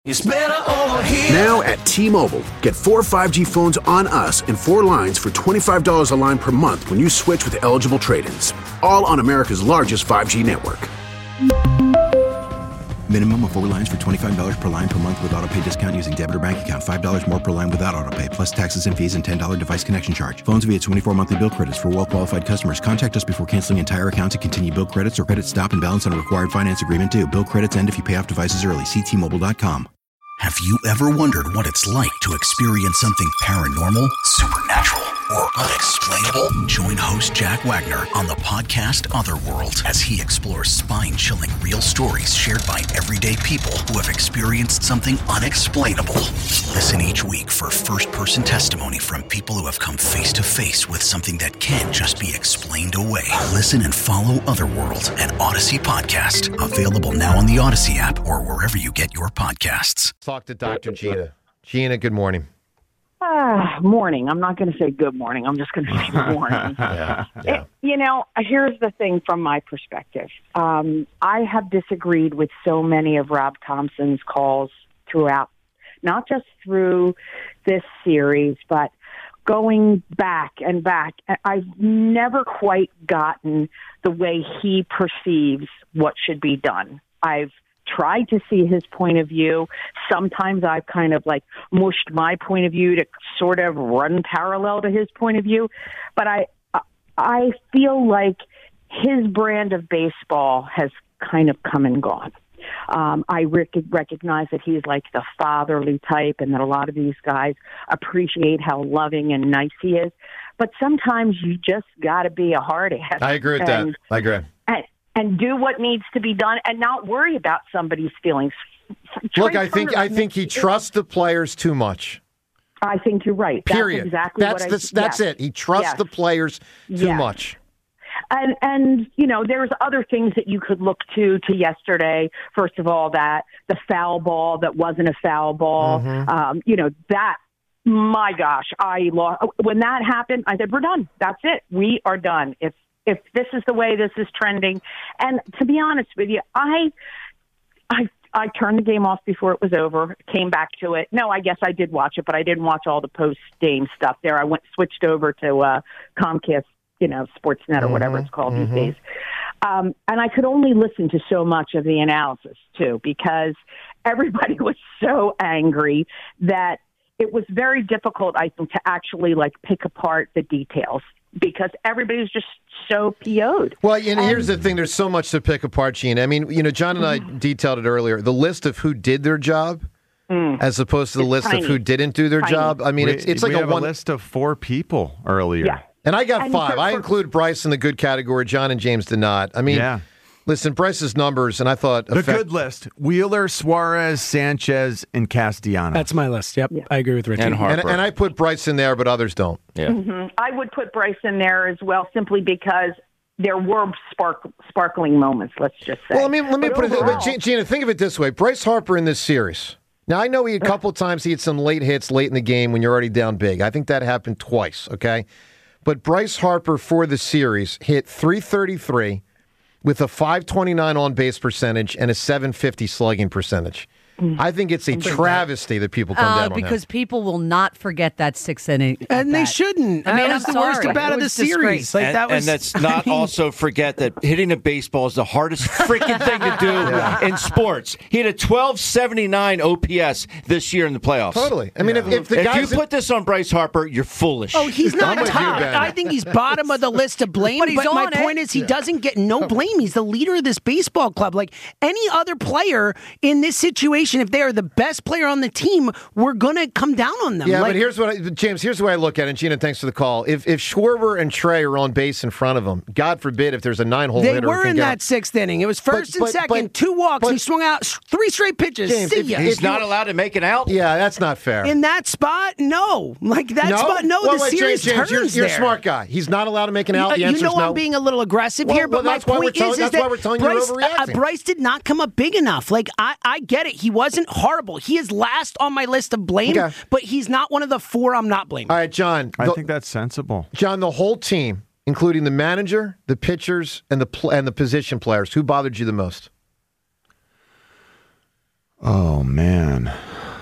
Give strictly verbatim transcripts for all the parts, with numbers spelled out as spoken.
It's better over here. Now at T-Mobile, get four five G phones on us and four lines for twenty-five dollars a line per month when you switch with eligible trade-ins. All on America's largest five G network. Minimum of four lines for twenty-five dollars per line per month with autopay discount using debit or bank account. five dollars more per line without autopay, plus taxes and fees and ten dollars device connection charge. Phones via twenty-four monthly bill credits for well-qualified customers. Contact us before canceling entire account to continue bill credits or credit stop and balance on a required finance agreement due. Bill credits end if you pay off devices early. See T Mobile dot com. Have you ever wondered what it's like to experience something paranormal, supernatural, or unexplainable? Join host Jack Wagner on the podcast Otherworld as he explores spine-chilling real stories shared by everyday people who have experienced something unexplainable. Listen each week for first-person testimony from people who have come face-to-face with something that can't just be explained away. Listen and follow Otherworld, an Odyssey podcast. Available now on the Odyssey app or wherever you get your podcasts. Talk to Doctor Gina. Gina, good morning. Ah, morning. I'm not going to say good morning. I'm just going to say morning. yeah, yeah. It, you know, here's the thing from my perspective. Um, I have disagreed with so many of Rob Thompson's calls throughout, not just through this series, but going back and back. I've never quite gotten the way he perceives what should be done. I've tried to see his point of view. Sometimes I've kind of like mushed my point of view to sort of run parallel to his point of view. But I, I feel like his brand of baseball has kind of come and gone. Um, I rec- recognize that he's like the fatherly type and that a lot of these guys appreciate how loving and nice he is. But sometimes you just got to be a hard ass. I agree with and, that. I agree. And, and do what needs to be done and not worry about somebody's feelings. Look, I think I think he trusts the players too much. I think you're right. Period. That's exactly that's what the, I That's yes. it. He trusts yes. the players too yes. much. And, and, you know, there's other things that you could look to to yesterday. First of all, that the foul ball that wasn't a foul ball, Mm-hmm. um, you know, that, my gosh, I lost. When that happened, I said, we're done. That's it. We are done. If, if this is the way this is trending. And to be honest with you, I, I, I turned the game off before it was over, came back to it. No, I guess I did watch it, but I didn't watch all the post-game stuff there. I went switched over to uh, Comcast, you know, Sportsnet or whatever mm-hmm, it's called mm-hmm. these days. Um, and I could only listen to so much of the analysis, too, because everybody was so angry that it was very difficult, I think, to actually, like, pick apart the details because everybody was just so P O'd. Well, you know, and, here's the thing. There's so much to pick apart, Gina. I mean, you know, John and I detailed it earlier. The list of who did their job mm. as opposed to the it's list tiny. of who didn't do their tiny. job. I mean, we, it's it's like we a have one a list of four people earlier. Yeah. And I got and five. for, I for, include Bryce in the good category. John and James did not. I mean, yeah. listen, Bryce's numbers, and I thought... The effect- good list. Wheeler, Suarez, Sanchez, and Castellanos. That's my list. Yep. Yeah. I agree with Richard. And Harper. And, and I put Bryce in there, but others don't. Yeah. Mm-hmm. I would put Bryce in there as well, simply because there were spark, sparkling moments, let's just say. Well, let me, let me but put overall, it... But Gina, think of it this way. Bryce Harper in this series... Now, I know he a couple times he had some late hits late in the game when you're already down big. I think that happened twice, okay? But Bryce Harper for the series hit three thirty-three with a five twenty-nine on-base percentage and a seven fifty slugging percentage. I think it's a travesty that people come uh, down on because him. people will not forget that six inning. And they that. shouldn't. I mean, that I'm was the worst sorry. about It of the was series. disgrace. Like and, that was. and let's not also forget that hitting a baseball is the hardest freaking thing to do Yeah. in sports. He had a twelve seventy-nine O P S this year in the playoffs. Totally. I mean, if, if the If guys... you put this on Bryce Harper, you're foolish. Oh, he's I'm not with you, top. Ben. I think he's bottom of the list to blame. But he's but my on it. point is, he doesn't get no blame. He's the leader of this baseball club. Like any other player in this situation, if they are the best player on the team, we're going to come down on them. Yeah, like, but here's what, I, James, here's the way I look at it. And Gina, thanks for the call. If if Schwarber and Trey are on base in front of him, God forbid if there's a nine-hole They hitter who were can in get that him. sixth inning. It was first But- and but- second, but- two walks. but- he swung out three straight pitches. James, See if- ya. if He's you- not allowed to make it out. Yeah, that's not fair. In that spot, no. Like that spot, no. Well, the wait, series James, James, turns you're, you're there. a smart guy. He's not allowed to make an out. Uh, The you answer's know no. I'm being a little aggressive Well, here, well, but my that's why we're point telling- is, is that's that why we're telling you you're Bryce, uh, overreacting. Bryce did not come up big enough. Like I, I get it. He wasn't horrible. He is last on my list of blame, Okay. but he's not one of the four I'm not blaming. All right, John. I the- think that's sensible. John, the whole team, including the manager, the pitchers, and the pl- and the position players, who bothered you the most? Oh, man.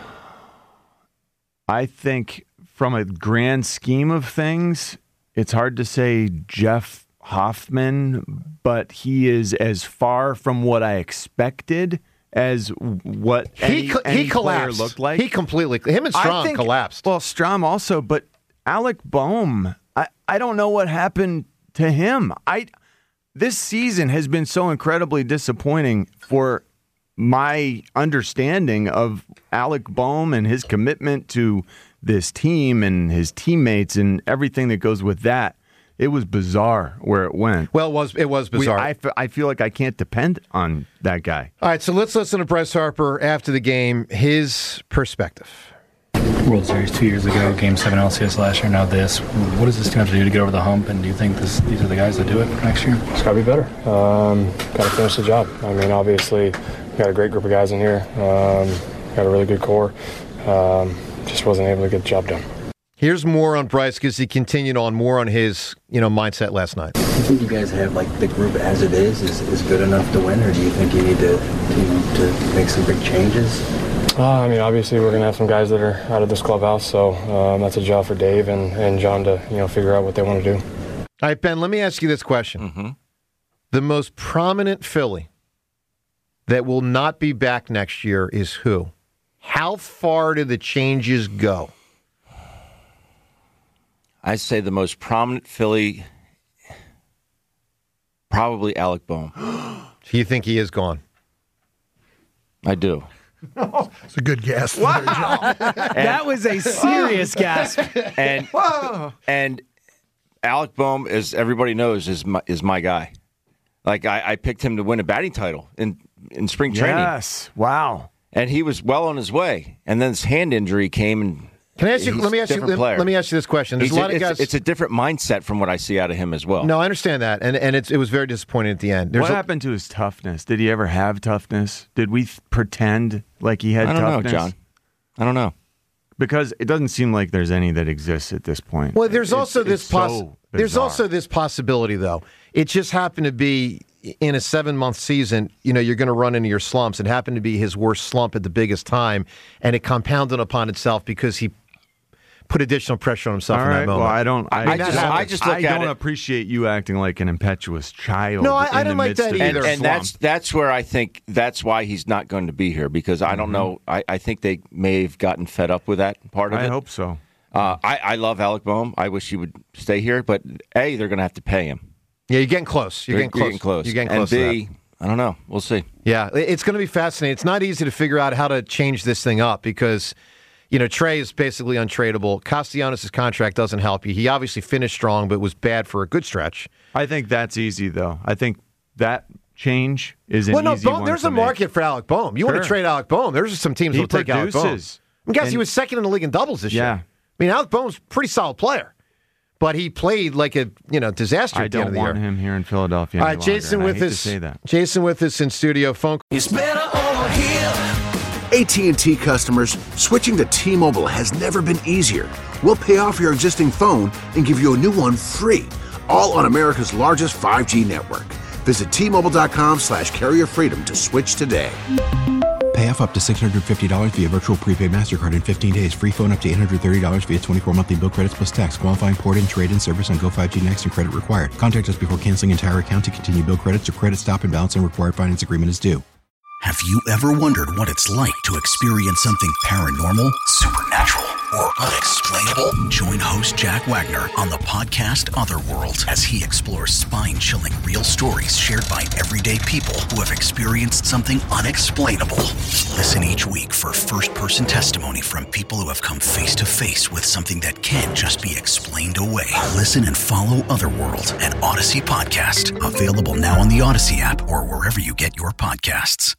I think from a grand scheme of things, it's hard to say Jeff Hoffman, but he is as far from what I expected as what any, he, any he player collapsed. looked like. He completely, him and Strom I think, collapsed. Well, Strom also, but Alec Boehm, I, I don't know what happened to him. I This season has been so incredibly disappointing for my understanding of Alec Boehm and his commitment to this team and his teammates and everything that goes with that. It was bizarre where it went. Well, it was it was bizarre. We, I, f- I feel like I can't depend on that guy. All right, so let's listen to Bryce Harper after the game, his perspective. World Series two years ago, Game seven L C S last year, now this. What does this team have to do to get over the hump, and do you think this, these are the guys that do it for next year? It's got to be better. Um, got to finish the job. I mean, obviously, we got a great group of guys in here. Um, got a really good core. Um, just wasn't able to get the job done. Here's more on Bryce because he continued on more on his, you know, mindset last night. Do you think you guys have, like, the group as it is, is, is good enough to win, or do you think you need to, to, to make some big changes? Uh, I mean, obviously, we're going to have some guys that are out of this clubhouse, so um, that's a job for Dave and, and John to, you know, figure out what they want to do. All right, Ben, let me ask you this question. Mm-hmm. The most prominent Philly that will not be back next year is who? How far do the changes go? I say the most prominent Philly, probably Alec Boehm. Do you think he is gone? I do. It's a good guess. Wow. That was a serious gasp. And and Alec Boehm, as everybody knows, is my, is my guy. Like I, I picked him to win a batting title in in spring training. Yes. Wow. And he was well on his way. And then this hand injury came and. Can I ask you? Let me ask you. Let, let me ask you this question. There's He's a lot a, of guys. It's, it's a different mindset from what I see out of him as well. No, I understand that, and and it's, it was very disappointing at the end. There's what a, happened to his toughness? Did he ever have toughness? Did we th- pretend like he had I don't toughness? know, John. I don't know. Because it doesn't seem like there's any that exists at this point. Well, there's It's- also this it's poss- so There's bizarre. also this possibility, though. It just happened to be in a seven-month season, you know, you're going to run into your slumps. It happened to be his worst slump at the biggest time, and it compounded upon itself because he put additional pressure on himself All in right, that moment. well, I don't. I, I mean, just- I just look I at don't it- appreciate you acting like an impetuous child. No, I- I in don't the like midst that of either. your And, and slump. that's that's where I think that's why he's not going to be here because I don't know. I, I think they may have gotten fed up with that part of I it. hope so. Uh, I, I love Alec Boehm. I wish he would stay here, but A, they're going to have to pay him. Yeah, you're getting close. You're, You're getting close. getting close. You're getting and close. to B, that. I don't know. We'll see. Yeah, it- it's going to be fascinating. It's not easy to figure out how to change this thing up because, you know, Trey is basically untradeable. Castellanos' contract doesn't help you. He obviously finished strong, but was bad for a good stretch. I think that's easy, though. I think that change is an Well, no, easy Boehm, one there's to a make. market for Alec Boehm. You want Sure. to trade Alec Boehm? There's some teams He that will take Alec Boehm. produces. I mean, guys, he And- was second in the league in doubles this Yeah. year. I mean, Alec Boehm's a pretty solid player, but he played like a you know disaster I at the end don't of the want year. him here in Philadelphia. All any right, Jason longer, with and I hate us. to say that. Jason with us in studio. Phone. It's better over here. A T and T customers, switching to T-Mobile has never been easier. We'll pay off your existing phone and give you a new one free, all on America's largest five G network. Visit T-Mobile.com slash carrier freedom to switch today. Pay off up to six hundred fifty dollars via virtual prepaid MasterCard in fifteen days. Free phone up to eight hundred thirty dollars via twenty-four monthly bill credits plus tax. Qualifying port and trade-in service on Go five G Next and credit required. Contact us before canceling entire account to continue bill credits or credit stop and balance and required finance agreement is due. Have you ever wondered what it's like to experience something paranormal, supernatural, or unexplainable? Join host Jack Wagner on the podcast Otherworld as he explores spine-chilling real stories shared by everyday people who have experienced something unexplainable. Listen each week for first-person testimony from people who have come face-to-face with something that can't just be explained away. Listen and follow Otherworld, an Odyssey podcast. Available now on the Odyssey app or wherever you get your podcasts.